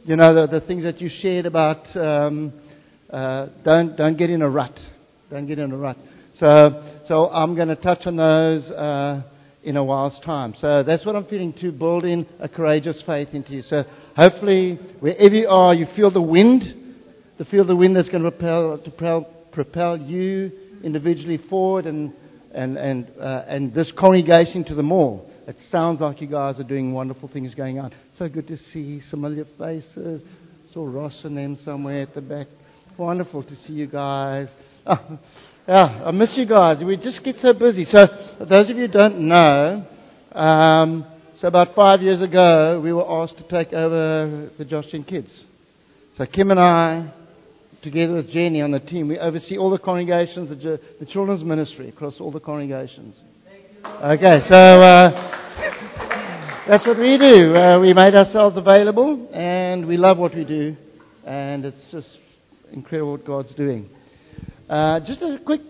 the things that you shared about don't get in a rut. Don't get in a rut. So I'm going to touch on those in a while's time. So that's what I'm feeling, to build in a courageous faith into you. So hopefully, wherever you are, you feel the wind. To feel the wind that's going to propel you individually forward and this congregation to the more. It sounds like you guys are doing wonderful things going on. So good to see familiar faces. Saw Ross and them somewhere at the back. Wonderful to see you guys. Oh, yeah, I miss you guys. We just get so busy. So those of you who don't know, so about 5 years ago, we were asked to take over the Joshua Kids. So Kim and I, together with Jenny on the team, we oversee all the congregations, the children's ministry across all the congregations. Okay, so that's what we do. We made ourselves available, and we love what we do, and it's just incredible what God's doing. Just a quick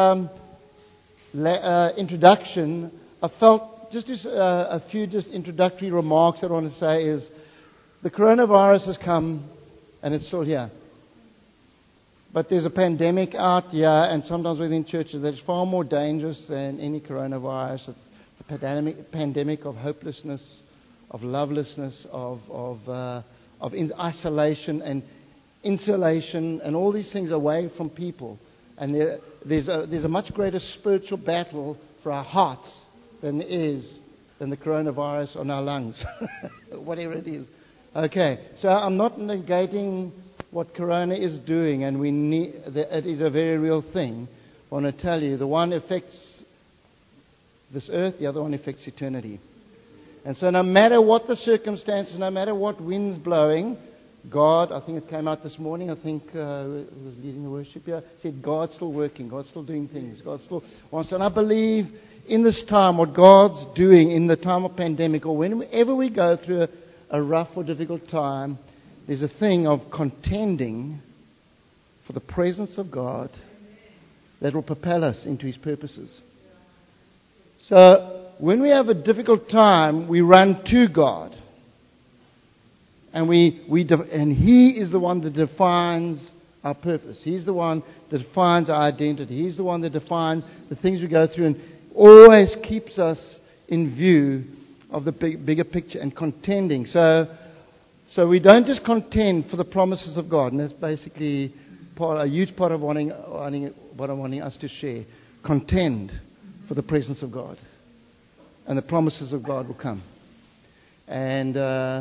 introduction. I felt just a few introductory remarks that I want to say is the coronavirus has come, and it's still here. But there's a pandemic out here, and sometimes within churches that's far more dangerous than any coronavirus. It's the pandemic of hopelessness, of lovelessness, of isolation and insulation, and all these things away from people. And there's a much greater spiritual battle for our hearts than the coronavirus on our lungs, whatever it is. Okay, so I'm not negating what Corona is doing, and it is a very real thing. I want to tell you, the one affects this earth, the other one affects eternity. And so no matter what the circumstances, no matter what wind's blowing, God, I think it came out this morning, I think who was leading the worship here, said God's still working, God's still doing things, God still wants to. And I believe in this time, what God's doing in the time of pandemic, or whenever we go through a rough or difficult time, there's a thing of contending for the presence of God that will propel us into His purposes. So when we have a difficult time, we run to God. And and He is the one that defines our purpose. He's the one that defines our identity. He's the one that defines the things we go through and always keeps us in view of the bigger picture and contending. So we don't just contend for the promises of God, and that's basically a huge part of what I'm wanting us to share. Contend for the presence of God, and the promises of God will come. And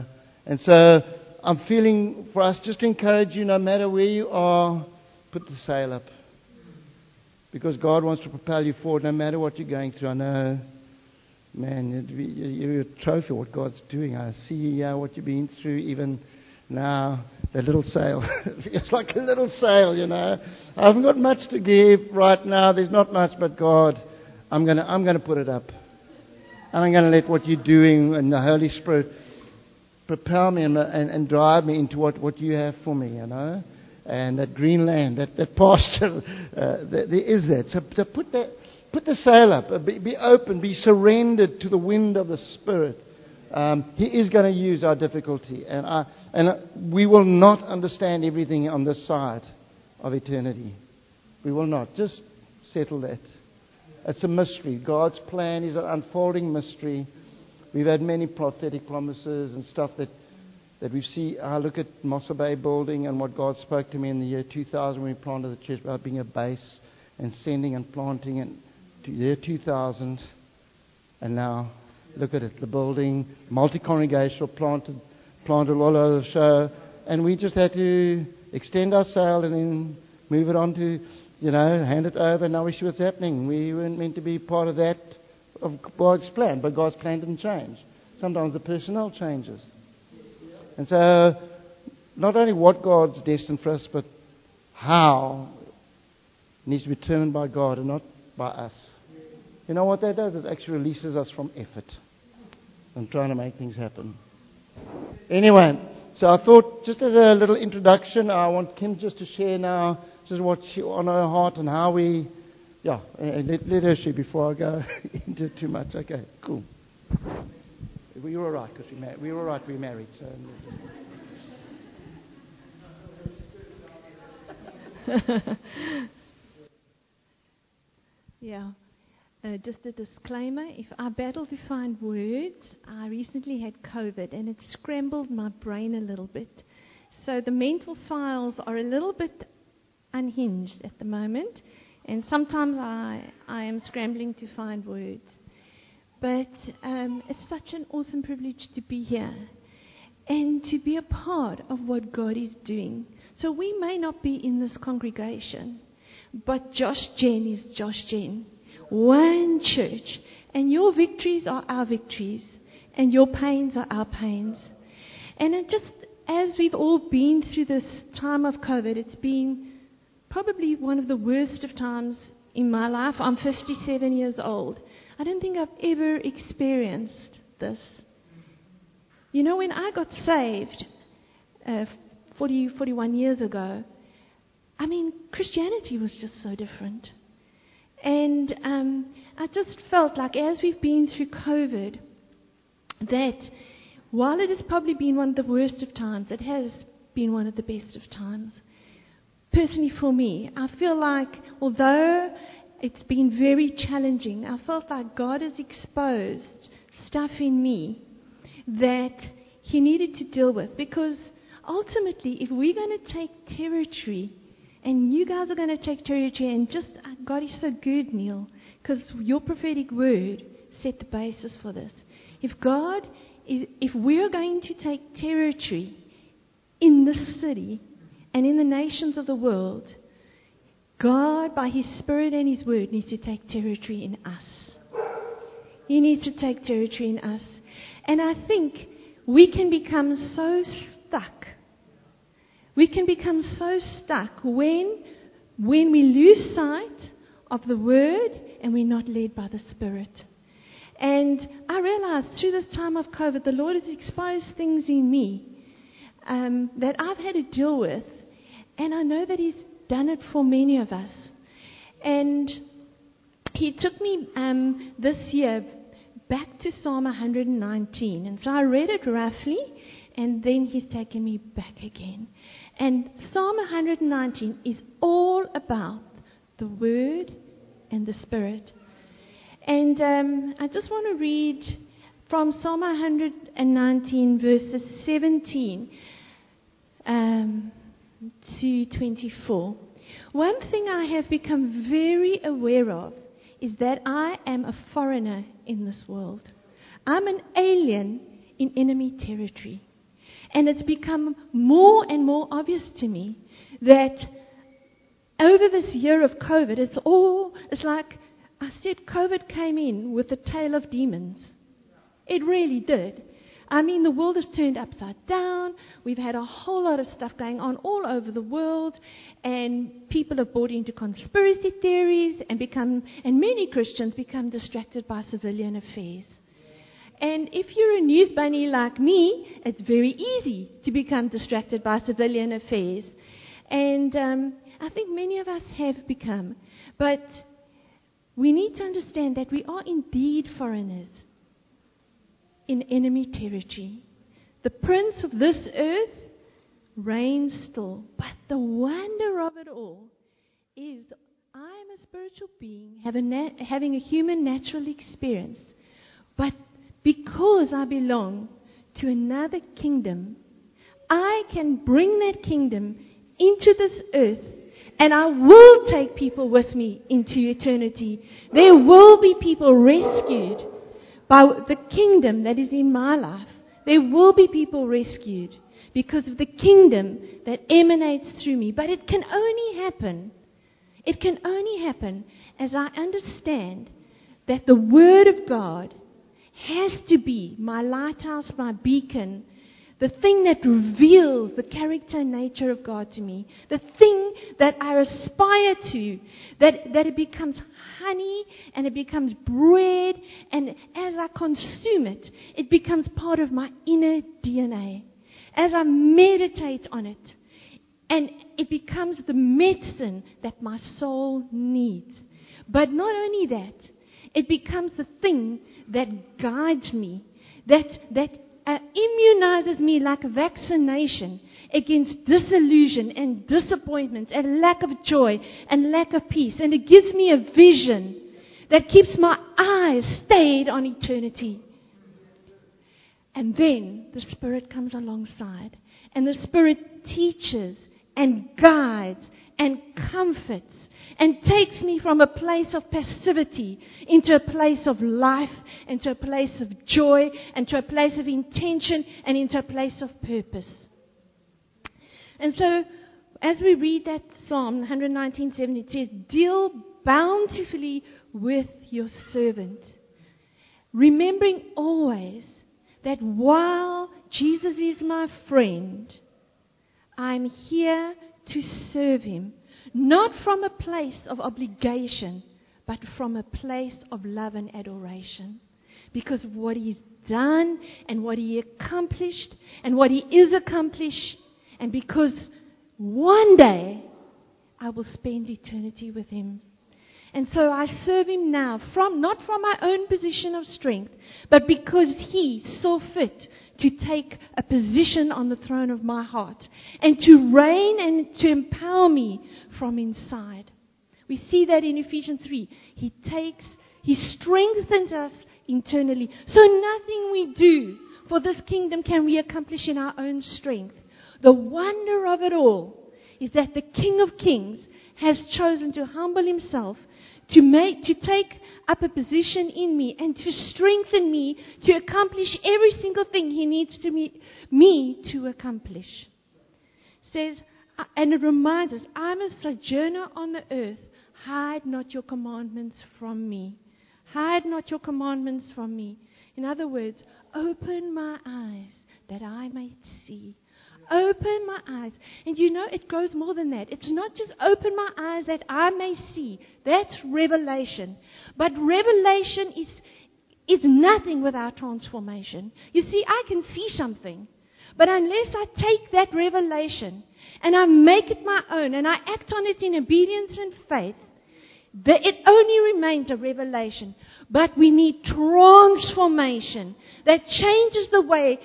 so I'm feeling for us just to encourage you, no matter where you are, put the sail up, because God wants to propel you forward, no matter what you're going through. I know. Man, you're a trophy of what God's doing. I see what you've been through even now. That little sail. It's like a little sail, I haven't got much to give right now. There's not much, but God, I'm gonna put it up. And I'm going to let what you're doing and the Holy Spirit propel me and drive me into what you have for me, And that green land, that pasture, there is that. So put the sail up, be open, be surrendered to the wind of the Spirit. He is going to use our difficulty, and we will not understand everything on this side of eternity. We will not. Just settle that. It's a mystery. God's plan is an unfolding mystery. We've had many prophetic promises and stuff that we see. I look at Mossa Bay building and what God spoke to me in the year 2000 when we planted the church about being a base and sending and planting, and to year 2000, and now look at it, the building, multi-congregational, planted all over the show, and we just had to extend our sail and then move it on to, hand it over. Now we see what's happening. We weren't meant to be part of that, of God's plan, but God's plan didn't change. Sometimes the personnel changes. And so, not only what God's destined for us, but how needs to be determined by God and not by us. You know what that does? It actually releases us from effort and trying to make things happen. Anyway, so I thought, just as a little introduction, I want Kim just to share now just what she on her heart and how we, let her share before I go into too much. Okay, cool. We were all right because we were all right. We married, so. Yeah. Just a disclaimer, if I battle to find words, I recently had COVID and it scrambled my brain a little bit. So the mental files are a little bit unhinged at the moment, and sometimes I am scrambling to find words. But it's such an awesome privilege to be here and to be a part of what God is doing. So we may not be in this congregation, but Josh Gen is Josh Gen. One church. And your victories are our victories. And your pains are our pains. And it just, as we've all been through this time of COVID, it's been probably one of the worst of times in my life. I'm 57 years old. I don't think I've ever experienced this. You know, when I got saved 41 years ago, I mean, Christianity was just so different. And I just felt like as we've been through COVID, that while it has probably been one of the worst of times, it has been one of the best of times. Personally for me, I feel like although it's been very challenging, I felt like God has exposed stuff in me that He needed to deal with. Because ultimately, if we're going to take territory, and you guys are going to take territory, and just, God is so good, Neil, because your prophetic word set the basis for this. If we're going to take territory in this city and in the nations of the world, God, by His Spirit and His word, needs to take territory in us. He needs to take territory in us. And I think we can become so stuck. We can become so stuck when we lose sight of the Word and we're not led by the Spirit. And I realized through this time of COVID, the Lord has exposed things in me that I've had to deal with. And I know that He's done it for many of us. And He took me this year back to Psalm 119. And so I read it roughly, and then He's taken me back again. And Psalm 119 is all about the Word and the Spirit. And I just want to read from Psalm 119, verses 17 to 24. One thing I have become very aware of is that I am a foreigner in this world. I'm an alien in enemy territory. And it's become more and more obvious to me that over this year of COVID, it's like I said, COVID came in with a tail of demons. It really did. I mean, the world has turned upside down. We've had a whole lot of stuff going on all over the world, and people have bought into conspiracy theories and many Christians become distracted by civilian affairs. And if you're a news bunny like me, it's very easy to become distracted by civilian affairs. And I think many of us have become. But we need to understand that we are indeed foreigners in enemy territory. The prince of this earth reigns still. But the wonder of it all is I am a spiritual being, having a human natural experience. But because I belong to another kingdom, I can bring that kingdom into this earth, and I will take people with me into eternity. There will be people rescued by the kingdom that is in my life. There will be people rescued because of the kingdom that emanates through me. But it can only happen as I understand that the Word of God has to be my lighthouse, my beacon, the thing that reveals the character and nature of God to me, the thing that I aspire to, that it becomes honey and it becomes bread, and as I consume it, it becomes part of my inner DNA. As I meditate on it, and it becomes the medicine that my soul needs. But not only that, it becomes the thing that guides me, that immunizes me like a vaccination against disillusion and disappointment and lack of joy and lack of peace. And it gives me a vision that keeps my eyes stayed on eternity. And then the Spirit comes alongside, and the Spirit teaches and guides and comforts and takes me from a place of passivity into a place of life, into a place of joy, and to a place of intention, and into a place of purpose. And so, as we read that Psalm 119:7, it says, "Deal bountifully with your servant," remembering always that while Jesus is my friend, I'm here to serve Him, not from a place of obligation, but from a place of love and adoration, because of what He's done and what He accomplished and what He is accomplished, and because one day I will spend eternity with Him. And so I serve Him now, not from my own position of strength, but because He saw fit to take a position on the throne of my heart and to reign and to empower me from inside. We see that in Ephesians 3. He strengthens us internally. So nothing we do for this kingdom can we accomplish in our own strength. The wonder of it all is that the King of Kings has chosen to humble Himself, to take up a position in me and to strengthen me to accomplish every single thing He needs me to accomplish. It says, and it reminds us, I'm a sojourner on the earth. Hide not your commandments from me. Hide not your commandments from me. In other words, open my eyes that I may see. Open my eyes. And it goes more than that. It's not just open my eyes that I may see. That's revelation. But revelation is nothing without transformation. You see, I can see something. But unless I take that revelation and I make it my own and I act on it in obedience and faith, it only remains a revelation. But we need transformation that changes the way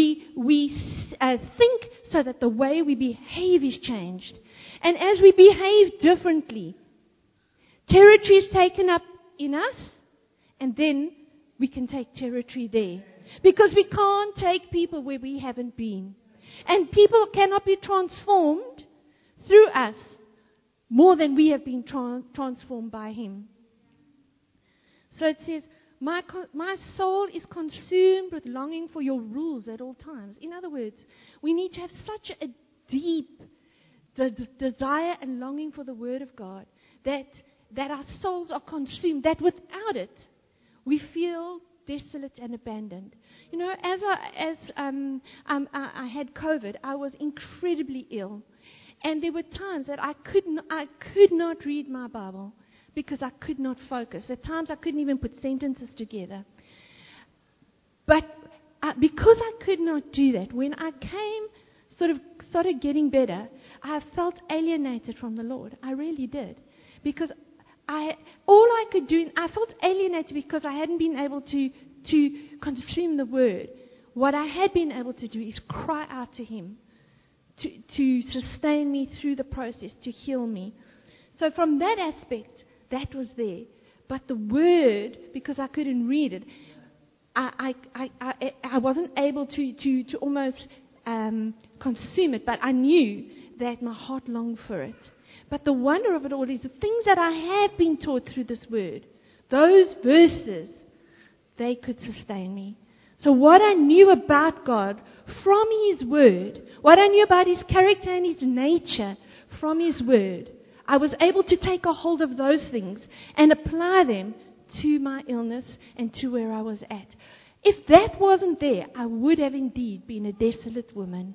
we think, so that the way we behave is changed. And as we behave differently, territory is taken up in us, and then we can take territory there. Because we can't take people where we haven't been. And people cannot be transformed through us more than we have been transformed by Him. So it says, my soul is consumed with longing for your rules at all times. In other words, we need to have such a deep desire and longing for the Word of God that our souls are consumed, that without it, we feel desolate and abandoned. As I had COVID, I was incredibly ill. And there were times that I could not read my Bible because I could not focus. At times I couldn't even put sentences together. But because I could not do that, when I started getting better, I felt alienated from the Lord. I really did. Because I felt alienated because I hadn't been able to consume the Word. What I had been able to do is cry out to Him to sustain me through the process, to heal me. So from that aspect, that was there. But the Word, because I couldn't read it, I wasn't able to almost consume it, but I knew that my heart longed for it. But the wonder of it all is the things that I have been taught through this Word, those verses, they could sustain me. So what I knew about God from His Word, what I knew about His character and His nature from His Word, I was able to take a hold of those things and apply them to my illness and to where I was at. If that wasn't there, I would have indeed been a desolate woman.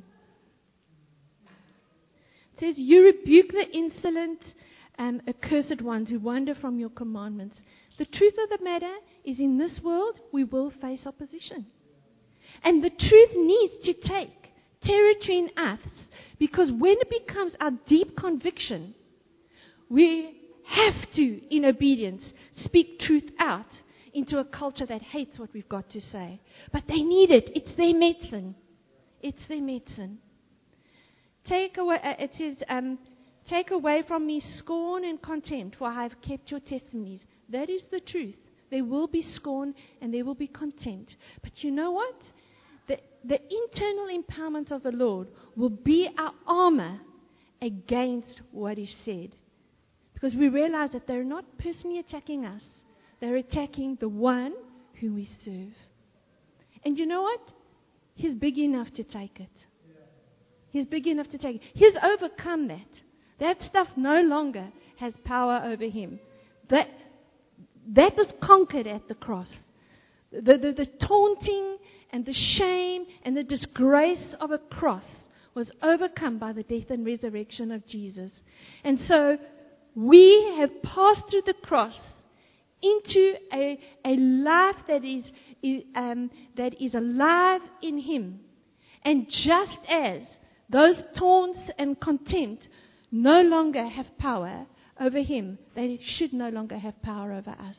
It says, you rebuke the insolent, accursed ones who wander from your commandments. The truth of the matter is, in this world, we will face opposition. And the truth needs to take territory in us, because when it becomes our deep conviction, we have to, in obedience, speak truth out into a culture that hates what we've got to say. But they need it. It's their medicine. It's their medicine. Take away, it says, take away from me scorn and contempt, for I have kept your testimonies. That is the truth. There will be scorn and there will be contempt. But you know what? The internal empowerment of the Lord will be our armor against what is said. Because we realize that they're not personally attacking us. They're attacking the one whom we serve. And you know what? He's big enough to take it. He's big enough to take it. He's overcome that. That stuff no longer has power over him. That was conquered at the cross. The taunting and the shame and the disgrace of a cross was overcome by the death and resurrection of Jesus. And so we have passed through the cross into a life that is alive in him. And just as those taunts and contempt no longer have power over him, they should no longer have power over us.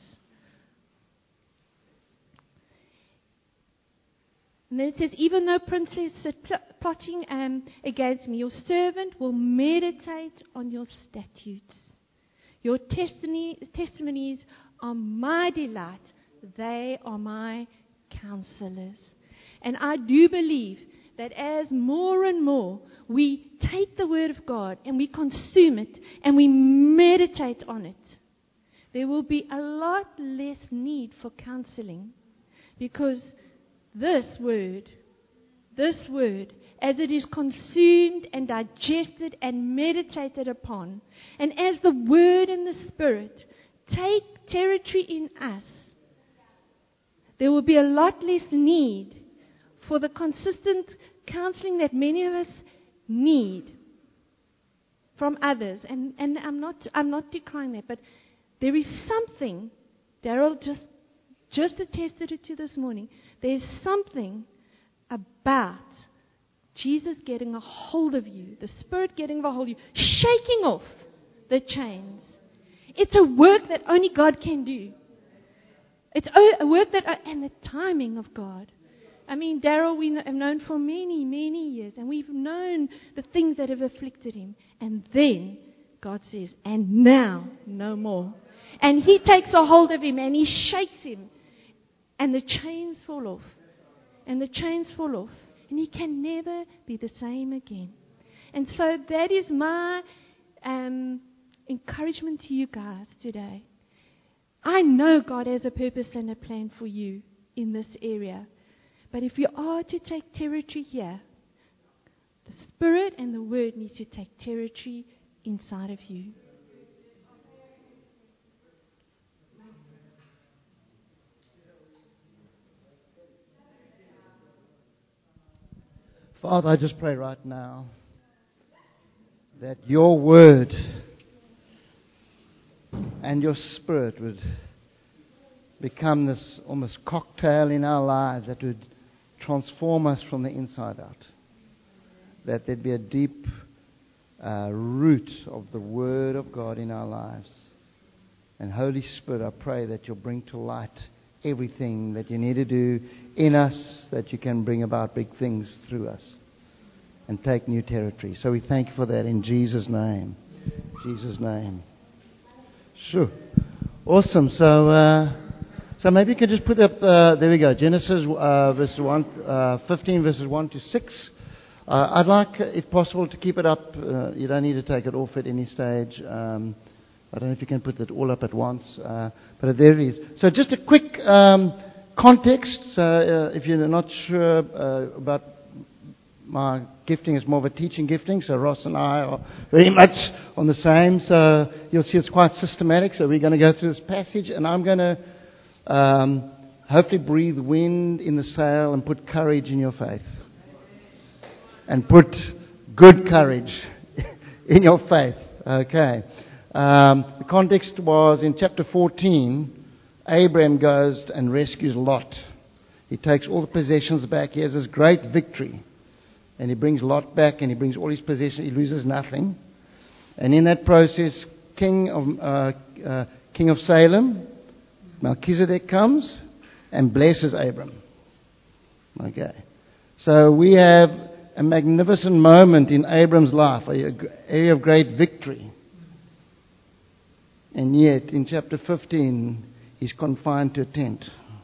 And then it says, even though princes are plotting against me, your servant will meditate on your statutes. Your testimonies are my delight. They are my counselors. And I do believe that as more and more we take the Word of God and we consume it and we meditate on it, there will be a lot less need for counseling. Because this word, as it is consumed and digested and meditated upon, and as the Word and the Spirit take territory in us, there will be a lot less need for the consistent counseling that many of us need from others. And I'm not decrying that, but there is something, Daryl just attested it to this morning, there's something about Jesus getting a hold of you, the Spirit getting a hold of you, shaking off the chains. It's a work that only God can do. It's a work and the timing of God. I mean, Daryl we have known for many, many years, and we've known the things that have afflicted him. And then God says, and now, no more. And he takes a hold of him and he shakes him. And the chains fall off. And the chains fall off. And he can never be the same again. And so that is my encouragement to you guys today. I know God has a purpose and a plan for you in this area. But if you are to take territory here, the Spirit and the Word need to take territory inside of you. Father, I just pray right now that your Word and your Spirit would become this almost cocktail in our lives that would transform us from the inside out. That there'd be a deep root of the Word of God in our lives. And Holy Spirit, I pray that you'll bring to light everything that you need to do in us, that you can bring about big things through us and take new territory. So we thank you for that in Jesus' name. Jesus' name. Sure. Awesome. So maybe you could just put up, there we go, Genesis verses 15 verses 1 to 6. I'd like, if possible, to keep it up. You don't need to take it off at any stage. I don't know if you can put it all up at once, but there it is. So just a quick context. If you're not sure about my gifting, it's more of a teaching gifting. So Ross and I are very much on the same. So you'll see it's quite systematic. So we're going to go through this passage, and I'm going to hopefully breathe wind in the sail and put courage in your faith. And put good courage in your faith. Okay. The context was in chapter 14, Abraham goes and rescues Lot. He takes all the possessions back. He has this great victory. And he brings Lot back and he brings all his possessions. He loses nothing. And in that process, King of Salem Melchizedek comes and blesses Abram. Okay. So we have a magnificent moment in Abram's life, an area of great victory. And yet, in chapter 15, he's confined to a tent.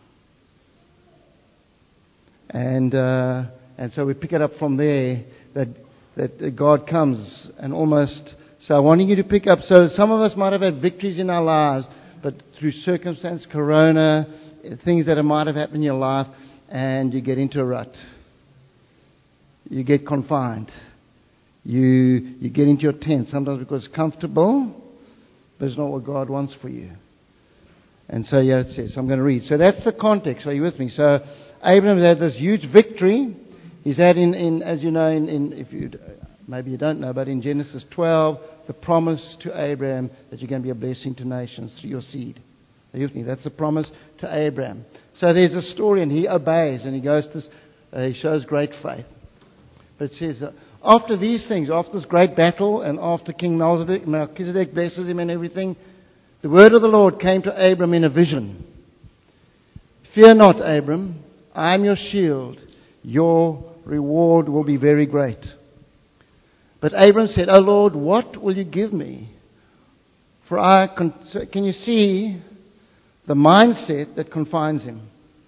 And so we pick it up from there, that God comes and almost... So I want you to pick up... So some of us might have had victories in our lives, but through circumstance, corona, things that might have happened in your life, and you get into a rut. You get confined. You get into your tent, sometimes because it's comfortable, but it's not what God wants for you. And so here it says, I'm going to read. So that's the context. Are you with me? So Abraham had this huge victory. He's had as you know, maybe you don't know, but in Genesis 12, the promise to Abraham that you're going to be a blessing to nations through your seed. Are you with me? That's the promise to Abraham. So there's a story, and he obeys, and he goes to, he shows great faith. But it says, after these things, after this great battle, and after King Melchizedek blesses him and everything, the word of the Lord came to Abram in a vision. Fear not, Abram, I am your shield. Your reward will be very great. But Abram said, O Lord, what will you give me? For can you see the mindset that confines him?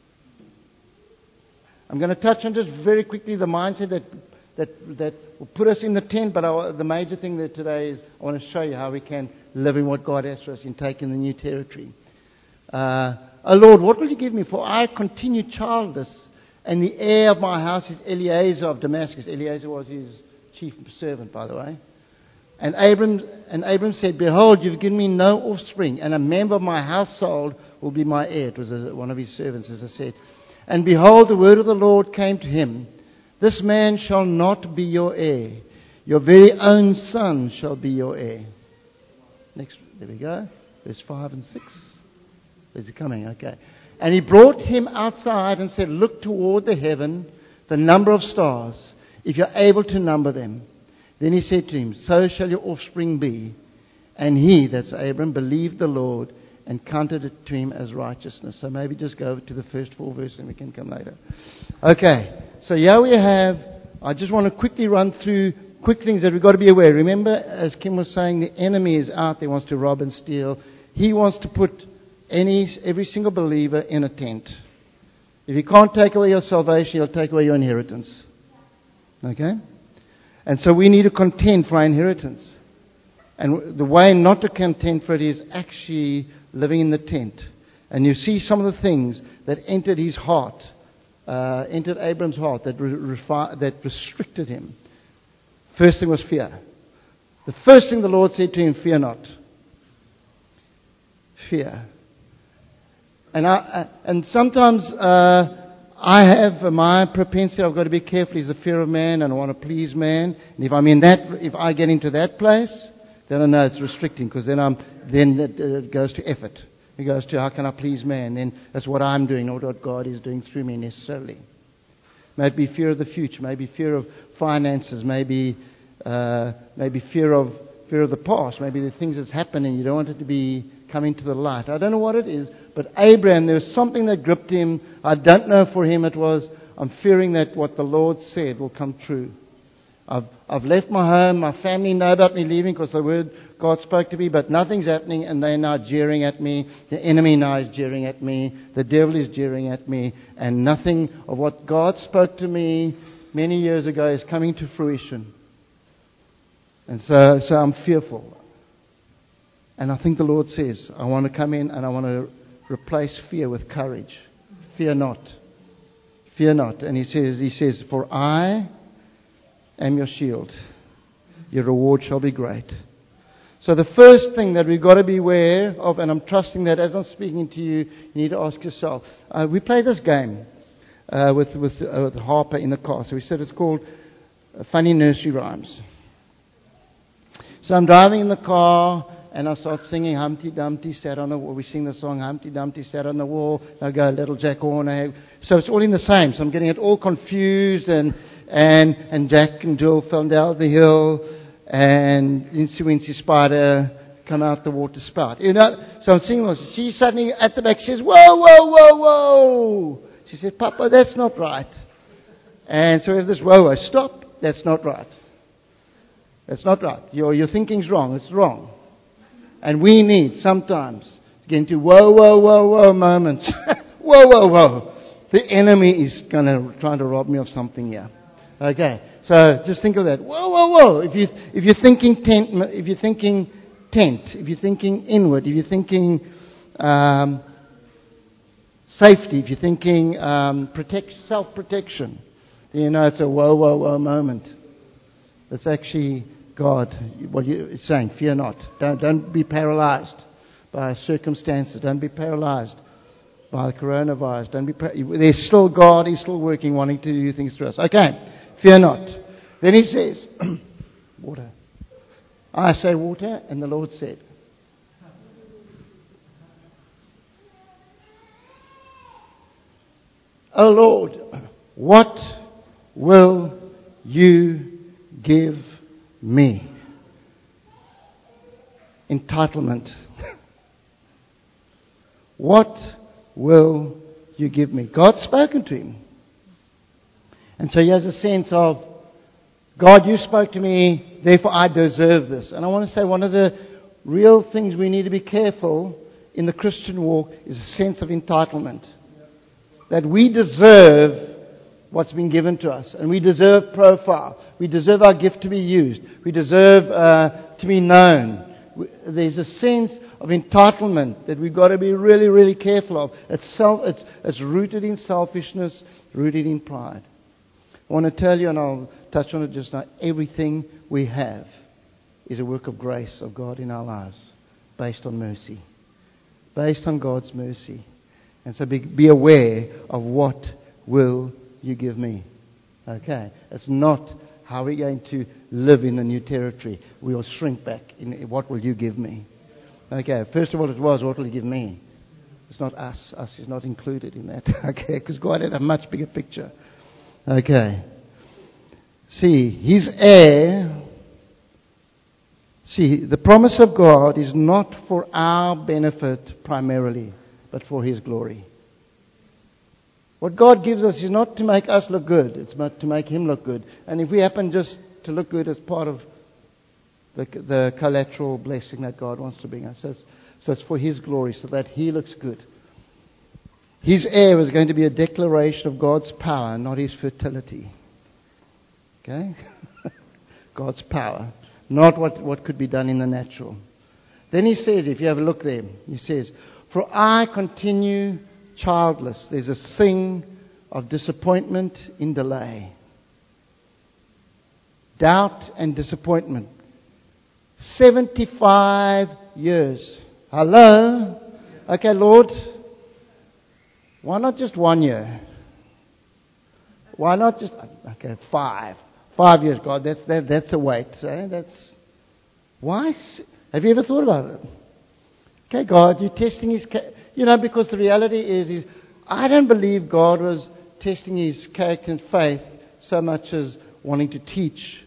I'm going to touch on just very quickly the mindset that will put us in the tent, but the major thing that today is I want to show you how we can live in what God has for us in taking the new territory. O Lord, what will you give me? For I continue childless, and the heir of my house is Eliezer of Damascus. Eliezer was his chief servant, by the way. And Abram said, Behold, you've given me no offspring, and a member of my household will be my heir. It was one of his servants, as I said. And behold, the word of the Lord came to him. This man shall not be your heir. Your very own son shall be your heir. Next, there we go. Verse 5 and 6. Is it coming? Okay. And he brought him outside and said, Look toward the heaven, the number of stars, if you're able to number them. Then he said to him, So shall your offspring be. And he, that's Abram, believed the Lord and counted it to him as righteousness. So maybe just go to the first 4 verses and we can come later. Okay, so here we have, I just want to quickly run through quick things that we've got to be aware. Remember, as Kim was saying, the enemy is out there, wants to rob and steal. He wants to put every single believer in a tent. If he can't take away your salvation, he'll take away your inheritance. Okay? And so we need to contend for our inheritance. And the way not to contend for it is actually living in the tent. And you see some of the things that entered his heart, entered Abram's heart, that restricted him. First thing was fear. The first thing the Lord said to him, fear not. Fear. And sometimes I have my propensity, I've got to be careful, is the fear of man, and I want to please man. And if I get into that place, then I know it's restricting, because then it goes to effort. It goes to how can I please man? Then that's what I'm doing, not what God is doing through me necessarily. Maybe fear of the future, maybe fear of finances, maybe fear of the past, maybe the things that's happening. You don't want it to be coming to the light. I don't know what it is, but Abraham, there was something that gripped him. I don't know for him it was, I'm fearing that what the Lord said will come true. I've left my home, my family know about me leaving because the word God spoke to me, but nothing's happening, and they're now jeering at me. The enemy now is jeering at me. The devil is jeering at me, and nothing of what God spoke to me many years ago is coming to fruition. And so I'm fearful. And I think the Lord says, I want to come in and I want to replace fear with courage. Fear not. Fear not. And he says, for I am your shield. Your reward shall be great. So the first thing that we've got to be aware of, and I'm trusting that as I'm speaking to you, you need to ask yourself. We play this game with Harper in the car. So we said it's called Funny Nursery Rhymes. So I'm driving in the car and I start singing Humpty Dumpty sat on the wall. We sing the song Humpty Dumpty sat on the wall. I go Little Jack Horner. So it's all in the same. So I'm getting it all confused and Jack and Jill fell down the hill and Incy Wincy Spider come out the water spout. So I'm singing. She suddenly at the back says, "Whoa, whoa, whoa, whoa!" She said, "Papa, that's not right." And so we have this, "Whoa, whoa, stop! That's not right. That's not right. Your thinking's wrong. It's wrong." And we need sometimes to get into whoa, whoa, whoa, whoa moments. Whoa, whoa, whoa. The enemy is trying to rob me of something here. Okay, so just think of that. Whoa, whoa, whoa. If you're thinking tent, if you're thinking inward, if you're thinking safety, if you're thinking self-protection, then it's a whoa, whoa, whoa moment. It's actually God. What you're saying, fear not. Don't be paralyzed by circumstances. Don't be paralyzed by the coronavirus. There's still God. He's still working, wanting to do things through us. Okay, fear not. Then he says, water. I say water, and the Lord said, "O Lord, what will you give me?" Entitlement. What will you give me? God's spoken to him. And so he has a sense of, God, you spoke to me, therefore I deserve this. And I want to say one of the real things we need to be careful in the Christian walk is a sense of entitlement. That we deserve what's been given to us. And we deserve profile. We deserve our gift to be used. We deserve to be known. There's a sense of entitlement that we've got to be really, really careful of. It's rooted in selfishness, rooted in pride. I want to tell you, and I'll touch on it just now, everything we have is a work of grace of God in our lives, based on mercy. Based on God's mercy. And so be aware of what will you give me. Okay? It's not how we're going to live in the new territory. We'll shrink back in what will you give me. Okay, first of all it was, what will you give me? It's not us. Us is not included in that. Okay, because God had a much bigger picture. Okay. See, his heir. See, the promise of God is not for our benefit primarily, but for his glory. What God gives us is not to make us look good, it's but to make him look good. And if we happen just to look good as part of the collateral blessing that God wants to bring us. So it's for his glory, so that he looks good. His heir was going to be a declaration of God's power, not his fertility. Okay? God's power. Not what could be done in the natural. Then he says, if you have a look there, he says, "For I continue childless." There's a thing of disappointment in delay. Doubt and disappointment. 75 years. Hello? Okay, Lord. Why not just 1 year? Why not just... Okay, 5. 5 years, God. That's a wait. Eh? Why? Have you ever thought about it? Okay, God, you're testing his... because the reality is I don't believe God was testing his character and faith so much as wanting to teach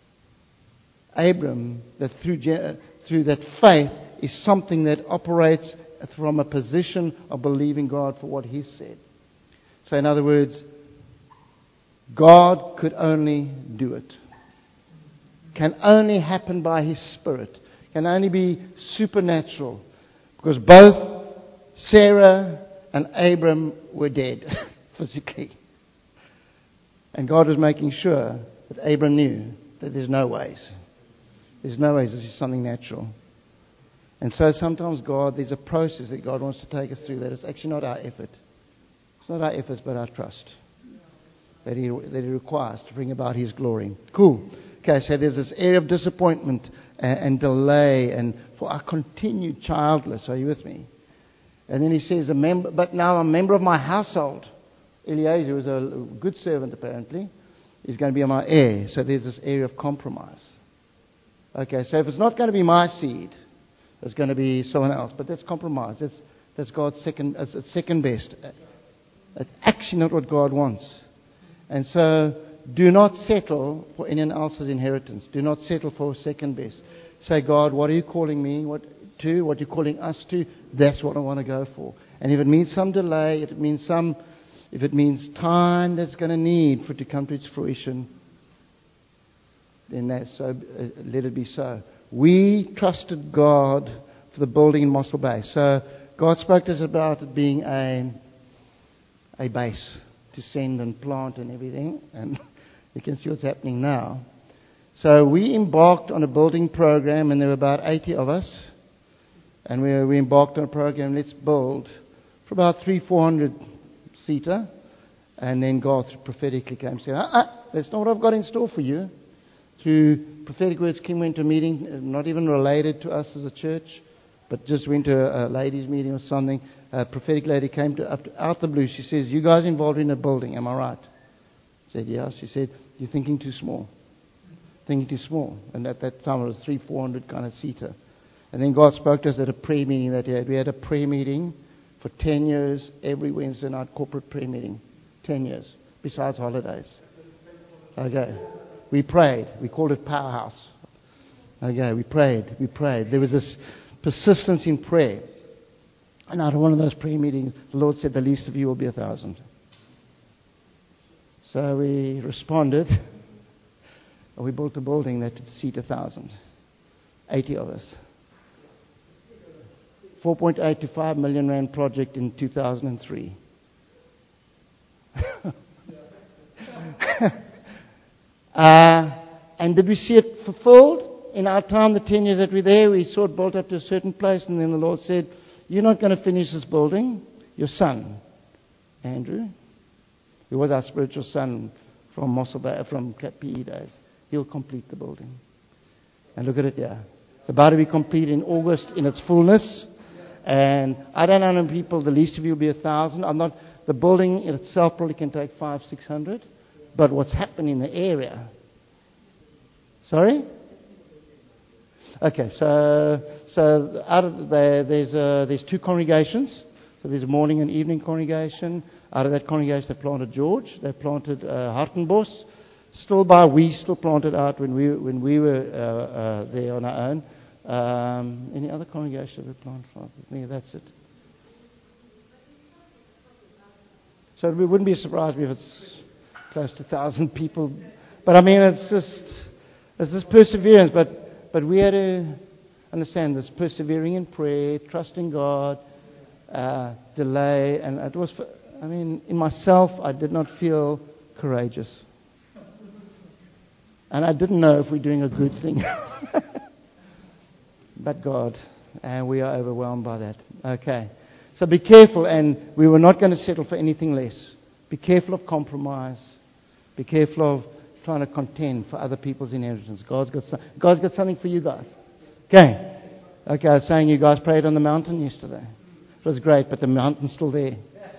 Abram that through that faith is something that operates from a position of believing God for what he said. So in other words, God could only do it. Can only happen by his Spirit. Can only be supernatural. Because both Sarah and Abram were dead physically. And God was making sure that Abram knew that there's no ways. There's no ways this is something natural. And so sometimes there's a process that God wants to take us through that it's actually not our effort. It's not our efforts, but our trust that he requires to bring about his glory. Cool. Okay, so there's this area of disappointment and delay and for our continued childless. Are you with me? And then he says, but now I'm a member of my household. Eliezer was a good servant apparently. He's going to be my heir. So there's this area of compromise. Okay, so if it's not going to be my seed, it's going to be someone else. But that's compromise. That's God's second best. It's actually not what God wants. And so do not settle for anyone else's inheritance. Do not settle for second best. Say, God, what are you calling me to? What are you calling us to? That's what I want to go for. And if it means some delay, if it means time that's going to need for it to come to its fruition, then that's so. Let it be so. We trusted God for the building in Mossel Bay. So God spoke to us about it being a base to send and plant and everything. And you can see what's happening now. So we embarked on a building program, and there were about 80 of us. And we embarked on a program, let's build, for about 400 seater. And then God prophetically came and said, that's not what I've got in store for you. Through prophetic words, Kim went to a meeting, not even related to us as a church, but just went to a ladies' meeting or something. A prophetic lady came out the blue. She says, you guys involved in a building, am I right? I said, yeah. She said, you're thinking too small. Thinking too small. And at that time it was 400 kind of seater. And then God spoke to us at a prayer meeting that we had a prayer meeting for 10 years, every Wednesday night, corporate prayer meeting. 10 years, besides holidays. Okay. We prayed. We called it Powerhouse. Okay, we prayed. There was this persistence in prayer. And out of one of those prayer meetings, the Lord said, the least of you will be 1,000. So we responded. And we built a building that could seat 1,000. 80 of us. 4.8 to 5 million rand project in 2003. And did we see it fulfilled? In our time, the 10 years that we were there, we saw it built up to a certain place, and then the Lord said, you're not going to finish this building. Your son, Andrew, he was our spiritual son from Mossel Bay, from PE days. He'll complete the building. And look at it here. It's about to be complete in August in its fullness. And I don't know how many people, the least of you will be 1,000. The building in itself probably can take 500-600. But what's happening in the area? Sorry? Okay, so out of there's two congregations. So there's a morning and evening congregation. Out of that congregation, they planted George. They planted Hartenbos. We still planted out when we were there on our own. Any other congregation we planted from? Yeah, that's it. So we wouldn't be surprised if it's close to 1,000 people. But I mean, it's this perseverance. But we had to understand this persevering in prayer, trusting God, delay. And it was, in myself, I did not feel courageous. And I didn't know if we're doing a good thing. But God, and we are overwhelmed by that. Okay. So be careful, and we were not going to settle for anything less. Be careful of compromise. Be careful of trying to contend for other people's inheritance. God's got something for you guys. Okay. I was saying you guys prayed on the mountain yesterday. It was great, but the mountain's still there.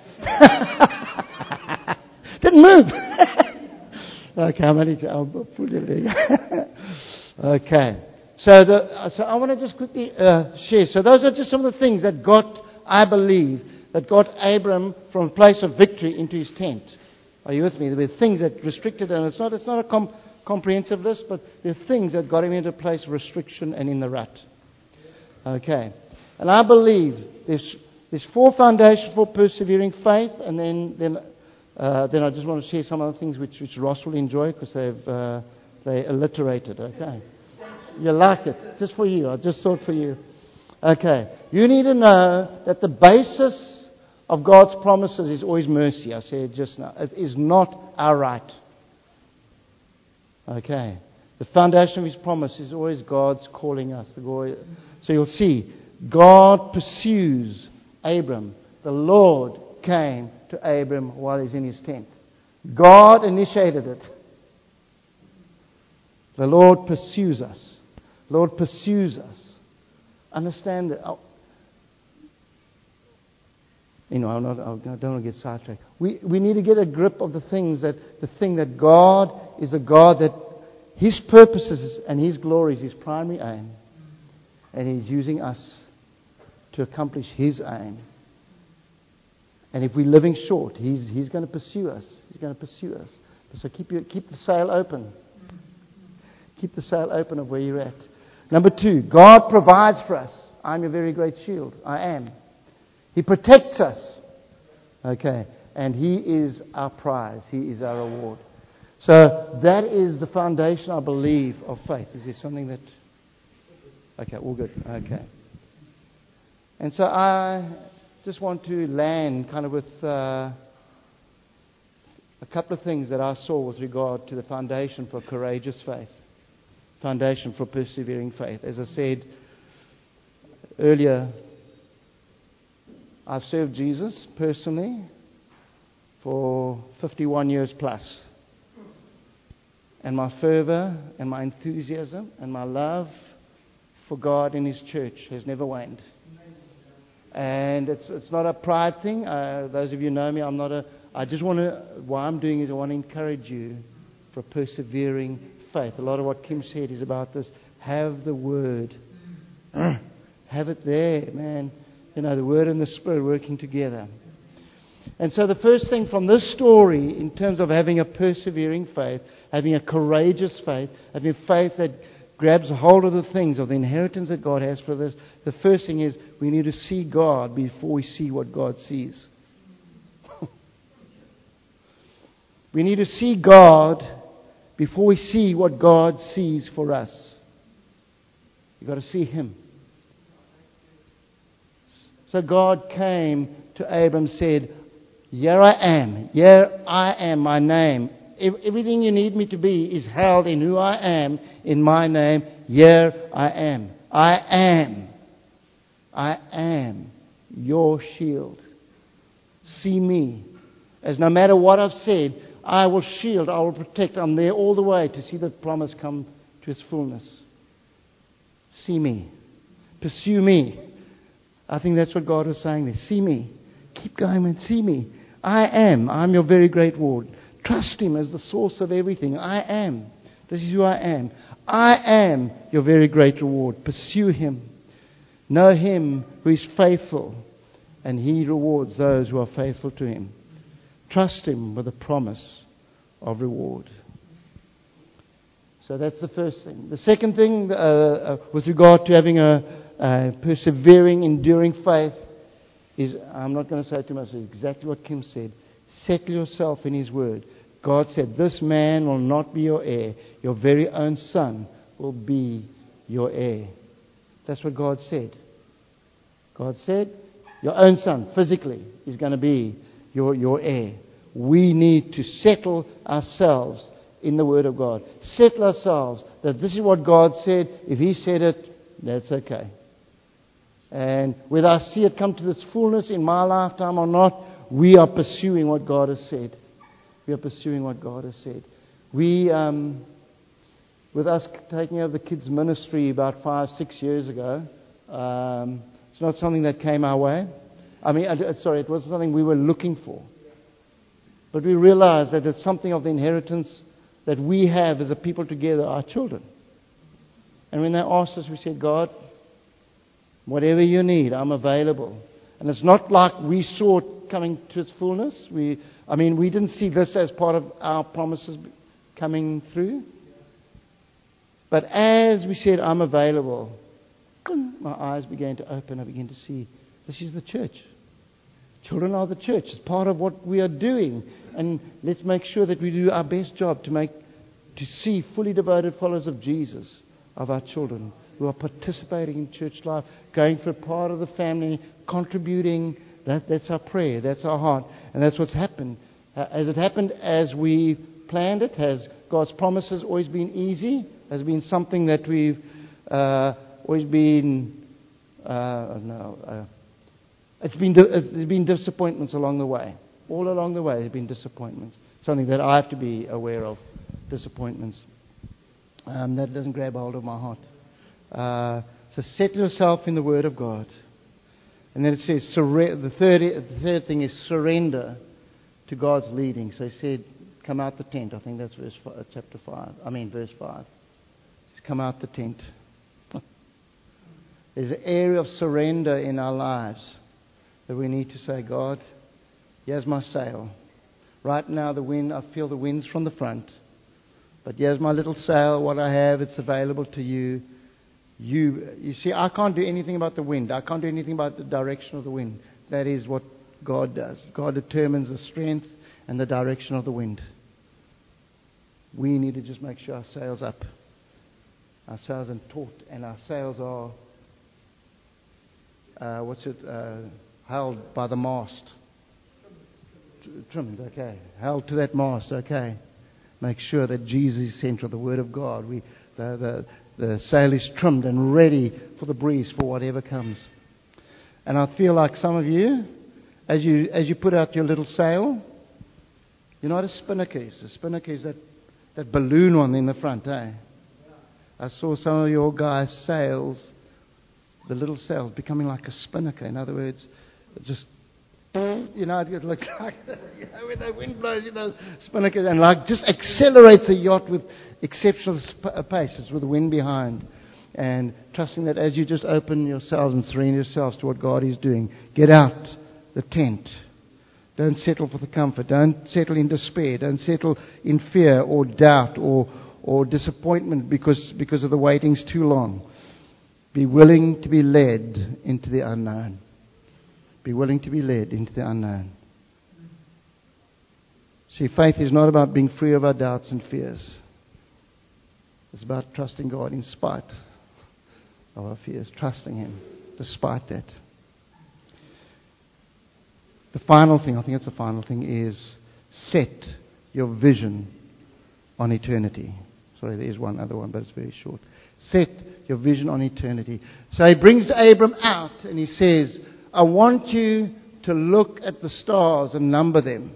Didn't move. Okay, I'll put it there. Okay. So I want to just quickly share. So those are just some of the things that I believe, that got Abram from a place of victory into his tent. Are you with me? There were things that restricted, and it's not a comprehensive list, but there are things that got him into a place of restriction and in the rut. Okay. And I believe there's four foundations for persevering faith, and then I just want to share some other things which Ross will enjoy because they alliterated. Okay. You like it. Just for you. I just thought for you. Okay. You need to know that the basis of God's promises is always mercy. I said just now. It is not our right. Okay. The foundation of His promise is always God's calling us. So you'll see, God pursues Abram. The Lord came to Abram while he's in his tent. God initiated it. The Lord pursues us. Lord pursues us. Understand that. I don't want to get sidetracked. We need to get a grip of the thing that God is a God that His purposes and His glory is His primary aim. And He's using us to accomplish His aim. And if we're living short, He's going to pursue us. He's going to pursue us. So keep the sail open. Keep the sail open of where you're at. Number 2, God provides for us. I'm your very great shield. I am. He protects us. Okay. And He is our prize. He is our reward. So that is the foundation, I believe, of faith. Is there something that... Okay, all good. Okay. And so I just want to land kind of with a couple of things that I saw with regard to the foundation for courageous faith. Foundation for persevering faith. As I said earlier, I've served Jesus personally for 51 years plus. And my fervor and my enthusiasm and my love for God and His church has never waned. And it's not a pride thing. Those of you who know me, what I'm doing is I want to encourage you for persevering faith. A lot of what Kim said is about this. Have the Word. Have it there, man. You know, the Word and the Spirit working together. And so the first thing from this story, in terms of having a persevering faith, having a courageous faith, having a faith that grabs a hold of the things, of the inheritance that God has for us, the first thing is we need to see God before we see what God sees. We need to see God before we see what God sees for us. You've got to see Him. So God came to Abram and said, here I am. Here I am, my name. Everything you need me to be is held in who I am, in my name. Here I am. I am. I am your shield. See me. As no matter what I've said, I will shield, I will protect. I'm there all the way to see the promise come to its fullness. See me. Pursue me. I think that's what God was saying there. See me. Keep going and see me. I'm your very great reward. Trust Him as the source of everything. I am. This is who I am. I am your very great reward. Pursue Him. Know Him who is faithful, and He rewards those who are faithful to Him. Trust Him with a promise of reward. So that's the first thing. The second thing, with regard to having a persevering, enduring faith, is, I'm not going to say too much, it's exactly what Kim said. Settle yourself in His Word. God said, this man will not be your heir. Your very own son will be your heir. That's what God said. God said, your own son, physically, is going to be your heir. We need to settle ourselves in the Word of God. Settle ourselves that this is what God said. If He said it, that's okay. And whether I see it come to this fullness in my lifetime or not, we are pursuing what God has said. We are pursuing what God has said. We, with us taking over the kids' ministry about 5-6 years ago, it's not something that came our way. It wasn't something we were looking for. But we realized that it's something of the inheritance that we have as a people together, our children. And when they asked us, we said, God, whatever you need, I'm available. And it's not like we saw it coming to its fullness. We didn't see this as part of our promises coming through. But as we said, I'm available, my eyes began to open. I began to see, this is the church. Children are the church. It's part of what we are doing. And let's make sure that we do our best job to see fully devoted followers of Jesus, of our children, who are participating in church life, going for a part of the family, contributing. That's our prayer. That's our heart. And that's what's happened. Has it happened as we planned it? Has God's promises always been easy? Has it been something that we've always been... There's been disappointments along the way. All along the way there have been disappointments. Something that I have to be aware of. Disappointments. That doesn't grab hold of my heart. So settle yourself in the Word of God. And then it says, the third thing is surrender to God's leading. So he said, come out the tent. I think that's verse 5. It says, come out the tent. There's an area of surrender in our lives that we need to say, God, here's my sail. Right now, the wind, I feel the wind's from the front. But here's my little sail. What I have, it's available to you. You see, I can't do anything about the wind. I can't do anything about the direction of the wind. That is what God does. God determines the strength and the direction of the wind. We need to just make sure our sails up. Our sails are taut, and our sails are, held by the mast. Trimmed, okay. Held to that mast, okay. Make sure that Jesus is central, the Word of God. The sail is trimmed and ready for the breeze, for whatever comes. And I feel like some of you, as you put out your little sail, you know what a spinnaker is? A spinnaker is that balloon one in the front, eh? I saw some of your guys' sails, the little sails, becoming like a spinnaker. In other words, it just, it looks like, when the wind blows, spinnaker, and like just accelerates the yacht with exceptional paces with the wind behind. And trusting that as you just open yourselves and surrender yourselves to what God is doing, get out the tent. Don't settle for the comfort. Don't settle in despair. Don't settle in fear or doubt or disappointment because of the waiting's too long. Be willing to be led into the unknown. Be willing to be led into the unknown. See, faith is not about being free of our doubts and fears. It's about trusting God in spite of our fears. Trusting Him despite that. The final thing, I think it's the final thing, is set your vision on eternity. Sorry, there is one other one, but it's very short. Set your vision on eternity. So he brings Abram out and he says, I want you to look at the stars and number them.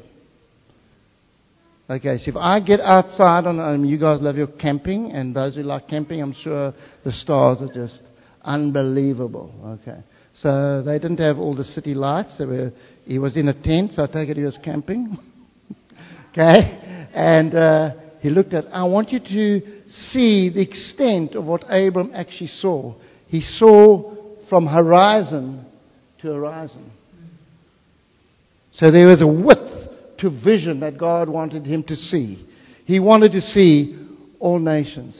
Okay, so if I get outside you guys love your camping, and those who like camping, I'm sure the stars are just unbelievable. Okay, so they didn't have all the city lights. He was in a tent, so I take it he was camping. Okay, and he looked at, I want you to see the extent of what Abram actually saw. He saw from horizon to horizon. So there was a width to vision that God wanted him to see. He wanted to see all nations.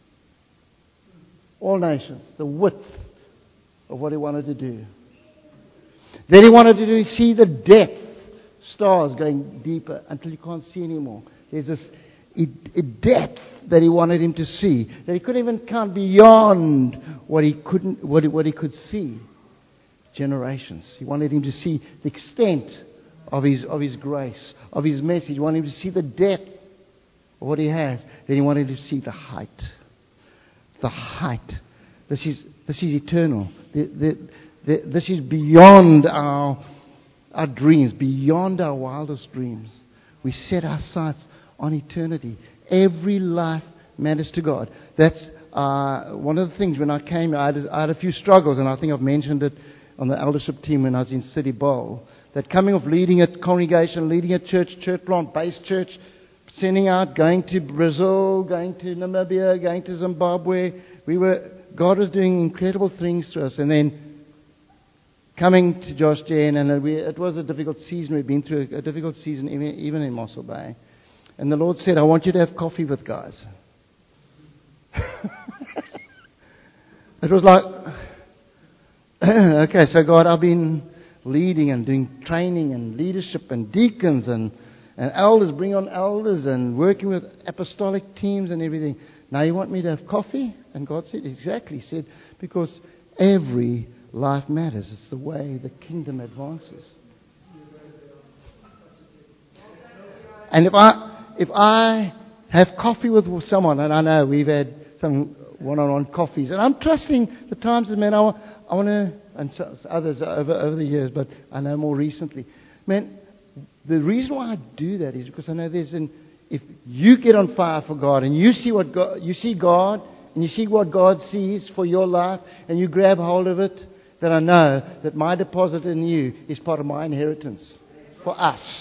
All nations. The width of what he wanted to do. Then he wanted to see the depth. Stars going deeper until you can't see anymore. There's this a depth that he wanted him to see. That he couldn't even count beyond what he could see. Generations. He wanted him to see the extent of his grace, of his message. He wanted him to see the depth of what he has. Then he wanted to see the height. The height. This is eternal. This is beyond our dreams, beyond our wildest dreams. We set our sights on eternity. Every life matters to God. That's one of the things when I came, I had a few struggles, and I think I've mentioned it on the eldership team when I was in City Bowl. That coming of leading a congregation, leading a church plant, base church, sending out, going to Brazil, going to Namibia, going to Zimbabwe. God was doing incredible things to us. And then coming to Josh Jen, and it was a difficult season. We've been through a difficult season even in Mossel Bay. And the Lord said, I want you to have coffee with guys. It was like, okay, so God, I've been leading and doing training and leadership and deacons and elders, bring on elders and working with apostolic teams and everything. Now you want me to have coffee? And God said, exactly. He said, because every life matters. It's the way the kingdom advances. And if I have coffee with someone, and I know we've had some one-on-one coffees, and I'm trusting the times that, man, I want to, and so others over the years, but I know more recently. Man, the reason why I do that is because I know if you get on fire for God and you see God, and you see what God sees for your life, and you grab hold of it, then I know that my deposit in you is part of my inheritance for us.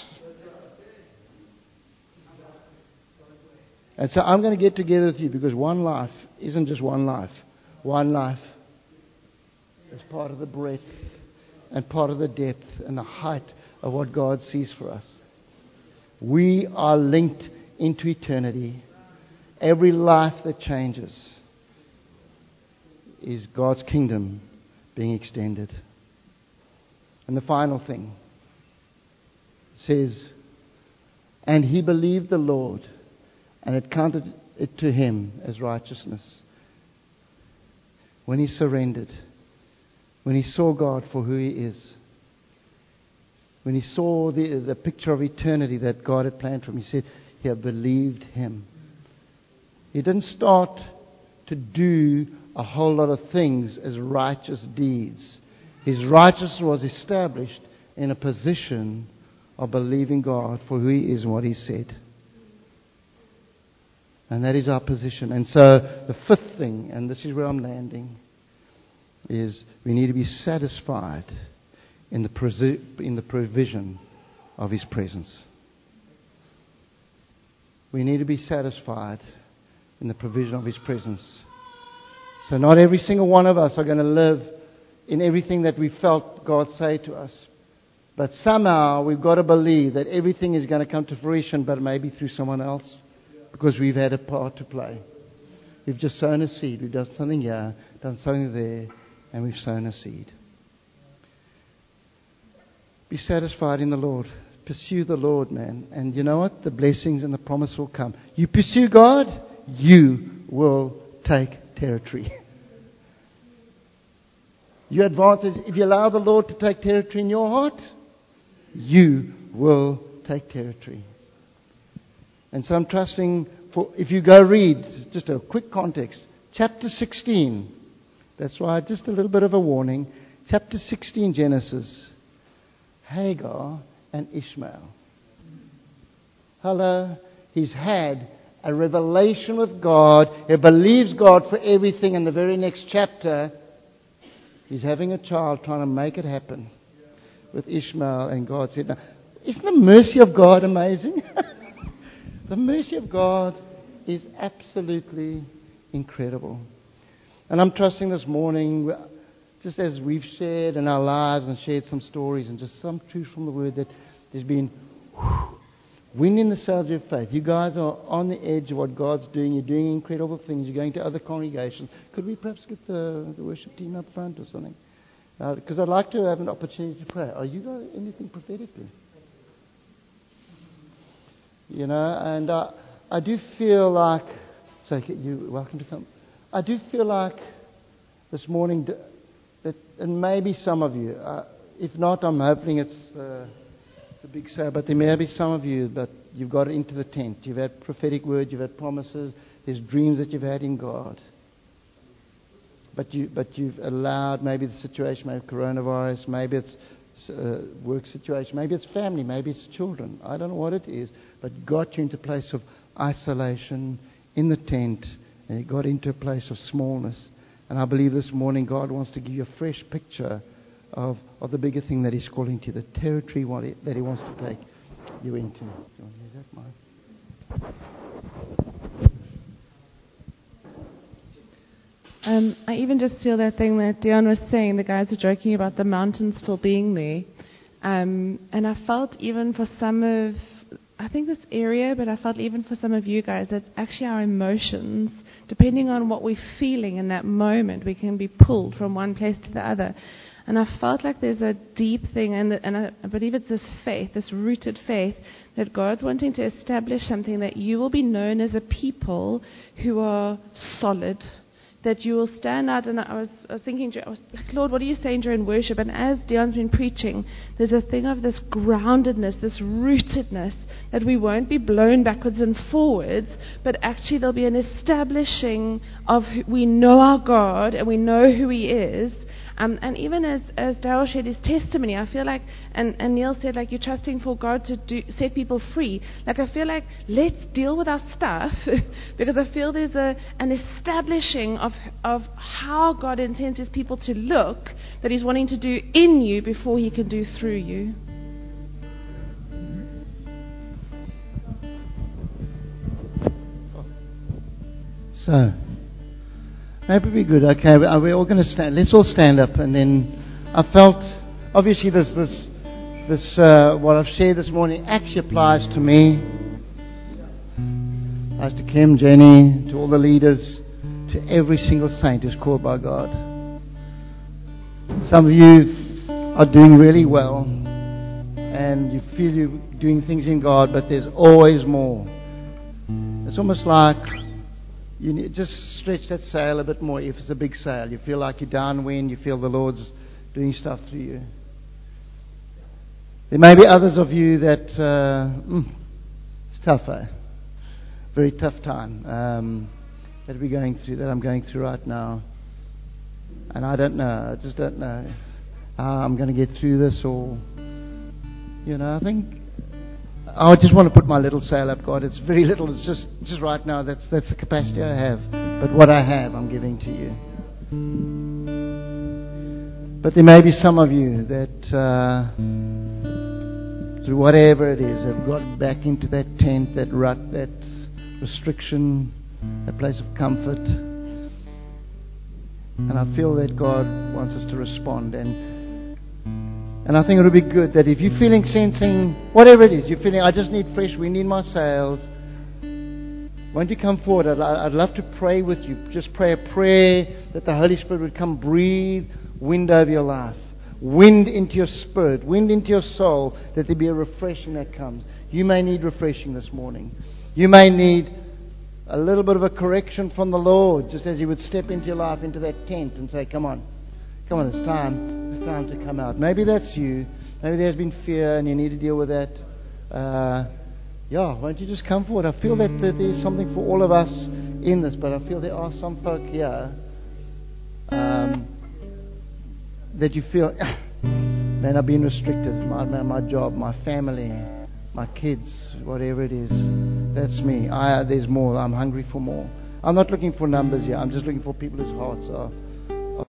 And so I'm going to get together with you because one life isn't just one life. One life is part of the breadth and part of the depth and the height of what God sees for us. We are linked into eternity. Every life that changes is God's kingdom being extended. And the final thing says, and he believed the Lord, and it counted it to him as righteousness. When he surrendered, when he saw God for who he is, when he saw the picture of eternity that God had planned for him, he said he had believed him. He didn't start to do a whole lot of things as righteous deeds. His righteousness was established in a position of believing God for who he is and what he said. And that is our position. And so the fifth thing, and this is where I'm landing, is we need to be satisfied in the provision of his presence. We need to be satisfied in the provision of his presence. So not every single one of us are going to live in everything that we felt God say to us. But somehow we've got to believe that everything is going to come to fruition, but maybe through someone else, because we've had a part to play. We've just sown a seed. We've done something here, done something there, and we've sown a seed. Be satisfied in the Lord. Pursue the Lord, man. And you know what? The blessings and the promise will come. You pursue God, you will take territory. Your advantage, if you allow the Lord to take territory in your heart, you will take territory. And so I'm trusting for, if you go read, just a quick context, chapter 16, that's why just a little bit of a warning, chapter 16 Genesis, Hagar and Ishmael. Hello, he's had a revelation with God, he believes God for everything, and the very next chapter, he's having a child trying to make it happen with Ishmael, and God said, now, isn't the mercy of God amazing? The mercy of God is absolutely incredible. And I'm trusting this morning, just as we've shared in our lives and shared some stories and just some truth from the Word, that there's been wind in the sails of your faith. You guys are on the edge of what God's doing. You're doing incredible things. You're going to other congregations. Could we perhaps get the worship team up front or something? Because I'd like to have an opportunity to pray. Are you guys anything prophetically? You know, and I do feel like, so you're welcome to come. I do feel like this morning that, and maybe some of you, if not, I'm hoping it's a big sale, but there may be some of you that you've got into the tent. You've had prophetic words, you've had promises, there's dreams that you've had in God. But you've allowed maybe the situation, maybe coronavirus, maybe it's work situation, maybe it's family, maybe it's children. I don't know what it is, but got you into a place of isolation in the tent, and you got into a place of smallness. And I believe this morning God wants to give you a fresh picture of the bigger thing that He's calling to, the territory that He wants to take you into. Do you want to hear that, Mike? I even just feel that thing that Dion was saying, the guys were joking about the mountain still being there. And I felt even for some of, I think this area, but I felt even for some of you guys, that's actually our emotions. Depending on what we're feeling in that moment, we can be pulled from one place to the other. And I felt like there's a deep thing, and I believe it's this faith, this rooted faith, that God's wanting to establish something, that you will be known as a people who are solid, that you will stand out. And I was thinking, I was like, Lord, what are you saying during worship? And as Dion's been preaching, there's a thing of this groundedness, this rootedness, that we won't be blown backwards and forwards, but actually there'll be an establishing of we know our God and we know who He is. And even as Daryl shared his testimony, I feel like, and Neil said, like, you're trusting for God to set people free. Like, I feel like, let's deal with our stuff, because I feel there's an establishing of how God intends His people to look, that He's wanting to do in you before He can do through you. So, maybe it'd be good. Okay, we're all going to stand. Let's all stand up. And then I felt, obviously, there's this what I've shared this morning actually applies to me, applies to Kim, Jenny, to all the leaders, to every single saint who's called by God. Some of you are doing really well, and you feel you're doing things in God, but there's always more. It's almost like you need just stretch that sail a bit more. If it's a big sail, you feel like you're downwind, you feel the Lord's doing stuff through you. There may be others of you that it's tough, very tough time that we're going through, that I'm going through right now. And I don't know, I just don't know how I'm going to get through this, or, I think I just want to put my little sail up, God. It's very little, it's just right now, that's the capacity I have. But what I have, I'm giving to you. But there may be some of you that, through whatever it is, have got back into that tent, that rut, that restriction, that place of comfort. And I feel that God wants us to respond. And I think it would be good that if you're feeling, sensing, whatever it is, you're feeling, I just need fresh wind in my sails, won't you come forward? I'd love to pray with you. Just pray a prayer that the Holy Spirit would come breathe wind over your life. Wind into your spirit, wind into your soul, that there be a refreshing that comes. You may need refreshing this morning. You may need a little bit of a correction from the Lord, just as He would step into your life, into that tent, and say, come on, it's time to come out. Maybe that's you. Maybe there's been fear and you need to deal with that. Won't you just come forward? I feel that there's something for all of us in this, but I feel there are some folk here that you feel, man, I've been restricted. My job, my family, my kids, whatever it is. That's me. There's more. I'm hungry for more. I'm not looking for numbers here. I'm just looking for people whose hearts are